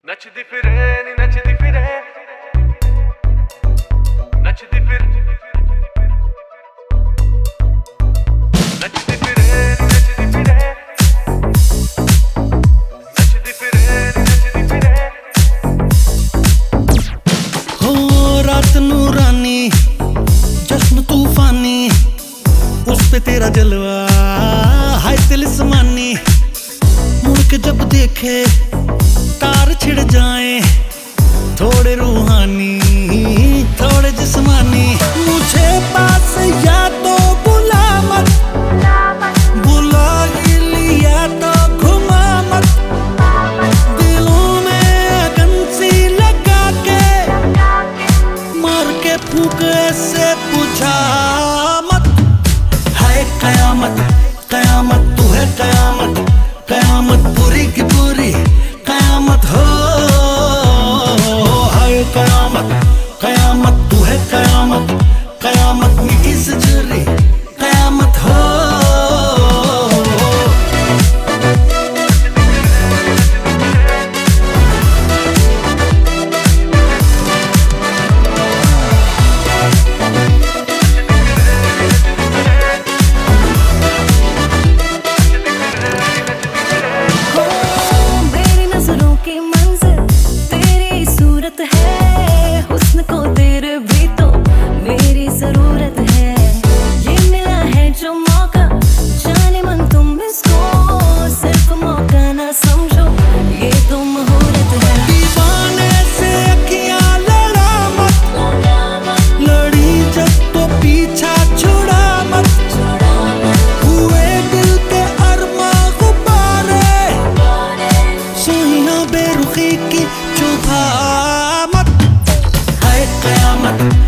नचदी फिरे नी नचदी फिरे नचदी फिर नचदी फिरे नी नचदी फिरे नचदी फिरे नी नचदी फिरे हो रात नूरानी जश्न तूफानी उस पे तेरा जलवा हाय तिलिस्मानी मुड़ के जब देखे तार छिड़ जाए थोड़े रूहानी थोड़े जिस्मानी मुझे पास या तो बुला मत बुला ही लिया तो घुमा मत दिलों में अगन सी लगा के मार के फूंक ऐसे बुझा मत है कयामत कयामत तू है कयामत कयामत पूरी की पूरी कयामत हो हाय कयामत कयामत तू है कयामत कयामत मीठी सजरी कयामत हो की चुभा मत है कयामत